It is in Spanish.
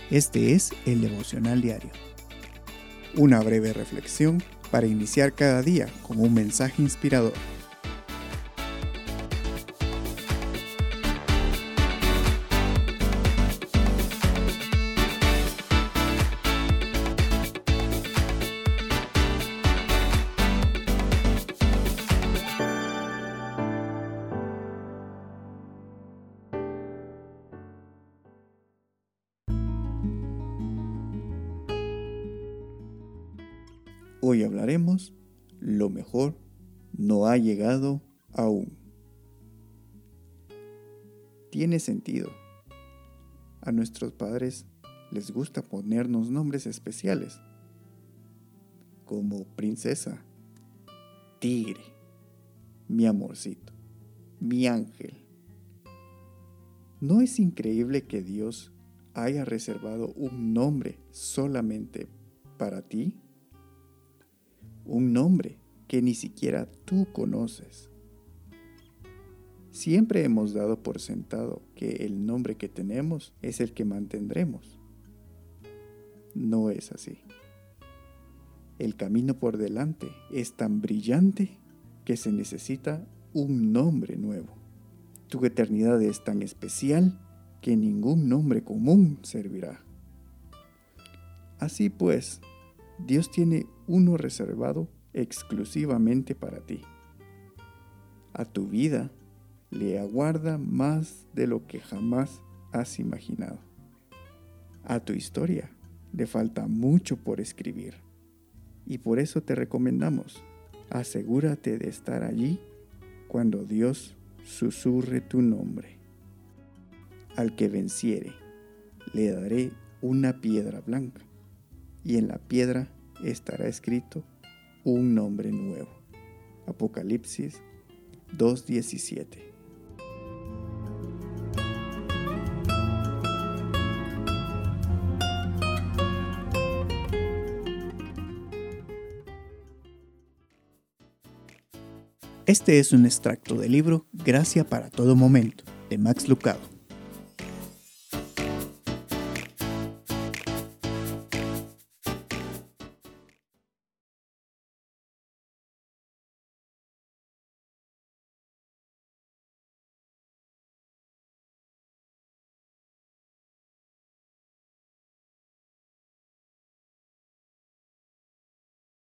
Este es el Devocional Diario. Una breve reflexión para iniciar cada día con un mensaje inspirador. Hoy hablaremos, lo mejor no ha llegado aún. Tiene sentido. A nuestros padres les gusta ponernos nombres especiales, como princesa, tigre, mi amorcito, mi ángel. ¿No es increíble que Dios haya reservado un nombre solamente para ti? Un nombre que ni siquiera tú conoces. Siempre hemos dado por sentado que el nombre que tenemos es el que mantendremos. No es así. El camino por delante es tan brillante que se necesita un nombre nuevo. Tu eternidad es tan especial que ningún nombre común servirá. Así pues, Dios tiene uno reservado exclusivamente para ti. A tu vida le aguarda más de lo que jamás has imaginado. A tu historia le falta mucho por escribir. Y por eso te recomendamos, asegúrate de estar allí cuando Dios susurre tu nombre. Al que venciere, le daré una piedra blanca, y en la piedra estará escrito un nombre nuevo. Apocalipsis 2:17. Este es un extracto del libro Gracia para todo momento, de Max Lucado.